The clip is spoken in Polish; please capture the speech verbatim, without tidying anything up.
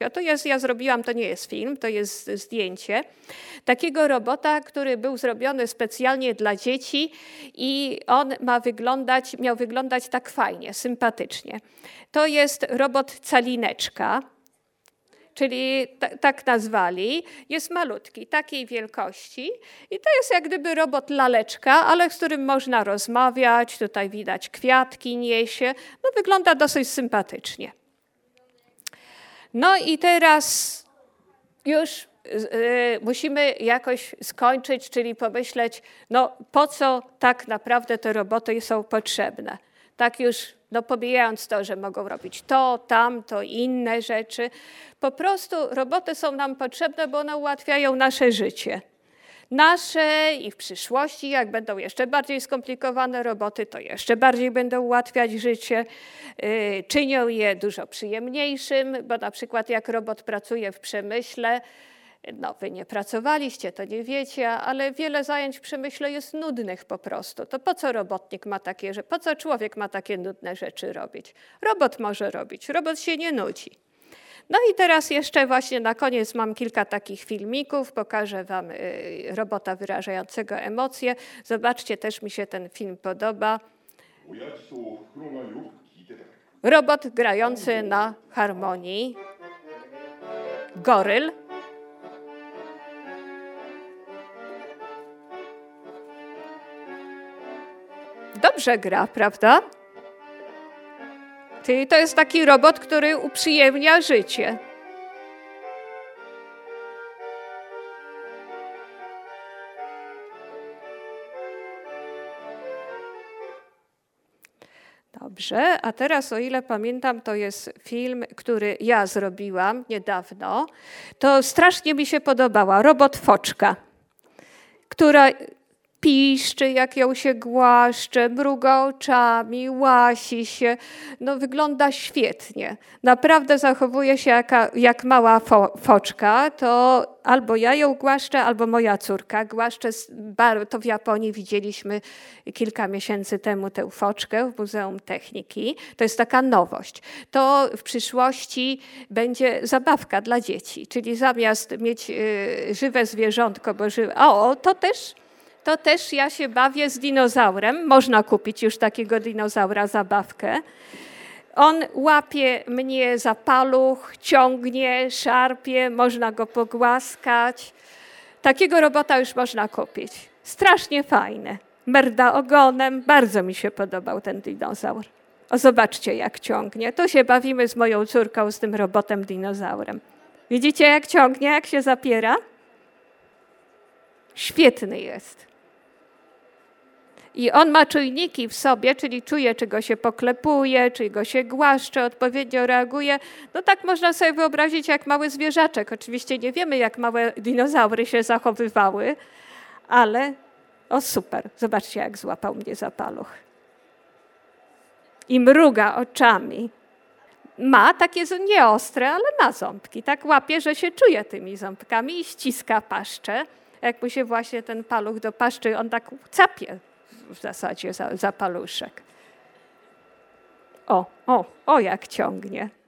zdjęcia. To jest, ja zrobiłam, to nie jest film, to jest zdjęcie takiego robota, który był zrobiony specjalnie dla dzieci i on ma wyglądać, miał wyglądać tak fajnie, sympatycznie. To jest robot Calineczka, czyli t- tak nazwali, jest malutki, takiej wielkości i to jest jak gdyby robot laleczka, ale z którym można rozmawiać, tutaj widać kwiatki niesie, no wygląda dosyć sympatycznie. No i teraz już y, musimy jakoś skończyć, czyli pomyśleć, no po co tak naprawdę te roboty są potrzebne. Tak już no pomijając to, że mogą robić to, tamto, inne rzeczy. Po prostu roboty są nam potrzebne, bo one ułatwiają nasze życie. Nasze i w przyszłości, jak będą jeszcze bardziej skomplikowane roboty, to jeszcze bardziej będą ułatwiać życie. Yy, czynią je dużo przyjemniejszym, bo na przykład jak robot pracuje w przemyśle, no wy nie pracowaliście, to nie wiecie, ale wiele zajęć w przemyśle jest nudnych po prostu. To po co robotnik ma takie, że po co człowiek ma takie nudne rzeczy robić? Robot może robić, robot się nie nudzi. No i teraz jeszcze właśnie na koniec mam kilka takich filmików, pokażę wam robota wyrażającego emocje. Zobaczcie, też mi się ten film podoba. Robot grający na harmonii. Goryl. Dobrze gra, prawda? Czyli to jest taki robot, który uprzyjemnia życie. Dobrze, a teraz o ile pamiętam, to jest film, który ja zrobiłam niedawno. To strasznie mi się podobała. Robot Foczka, która piszczy, jak ją się głaszcze, mruga oczami, łasi się. No, wygląda świetnie. Naprawdę zachowuje się jaka, jak mała fo, foczka. To albo ja ją głaszczę, albo moja córka głaszcze. To w Japonii widzieliśmy kilka miesięcy temu tę foczkę w Muzeum Techniki. To jest taka nowość. To w przyszłości będzie zabawka dla dzieci, czyli zamiast mieć y, żywe zwierzątko, bo żywe, o, to też To też ja się bawię z dinozaurem. Można kupić już takiego dinozaura, zabawkę. On łapie mnie za paluch, ciągnie, szarpie, można go pogłaskać. Takiego robota już można kupić. Strasznie fajne. Merda ogonem. Bardzo mi się podobał ten dinozaur. O, zobaczcie, jak ciągnie. Tu się bawimy z moją córką, z tym robotem dinozaurem. Widzicie, jak ciągnie, jak się zapiera? Świetny jest. I on ma czujniki w sobie, czyli czuje, czy go się poklepuje, czy go się głaszcze, odpowiednio reaguje. No tak można sobie wyobrazić jak mały zwierzaczek. Oczywiście nie wiemy, jak małe dinozaury się zachowywały, ale o super, zobaczcie, jak złapał mnie za paluch. I mruga oczami. Ma takie nieostre, ale ma ząbki. Tak łapie, że się czuje tymi ząbkami i ściska paszczę. Jak mu się właśnie ten paluch do paszczy, on tak capie w zasadzie za, za paluszek. O, o, o jak ciągnie.